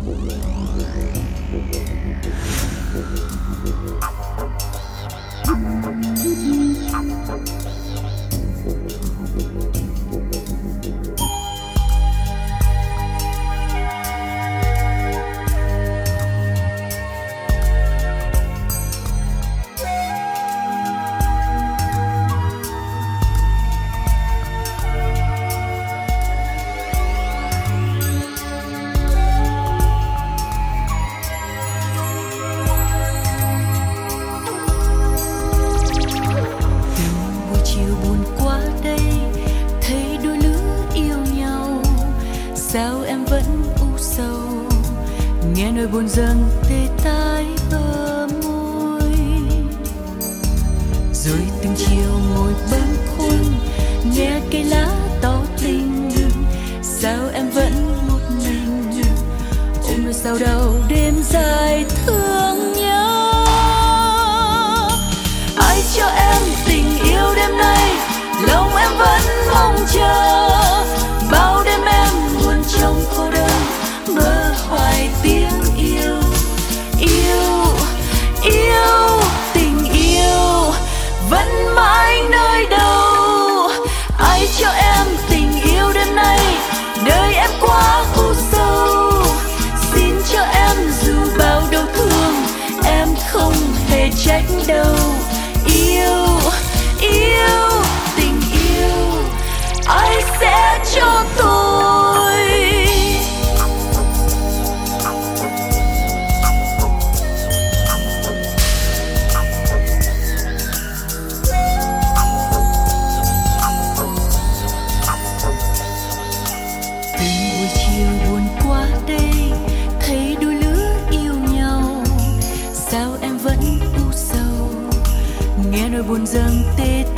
Sao em vẫn u sầu, nghe nỗi buồn dâng tê tái bờ môi. Rồi từng chiều ngồi bâng khuâng, nghe cây lá tỏ tình. Sao em vẫn một mình, ôm nỗi sầu đầu đêm dài thương nhớ. Ai cho em tình yêu đêm nay, lòng em vẫn mong chờ. Bao đêm em buồn trong cô đơn, mơ hoài tiếng yêu. Yêu, yêu, tình yêu vẫn mãi nơi đầu. Ai cho em tình yêu đêm nay, đời em quá u sầu. Xin cho em dù bao đau thương, em không hề trách đâu. Yêu, yêu, tình yêu ai sẽ cho tôi. Từng buổi chiều buồn qua đây, thấy đôi lứa yêu nhau. Sao em vẫn u sầu, nghe nỗi buồn dâng tê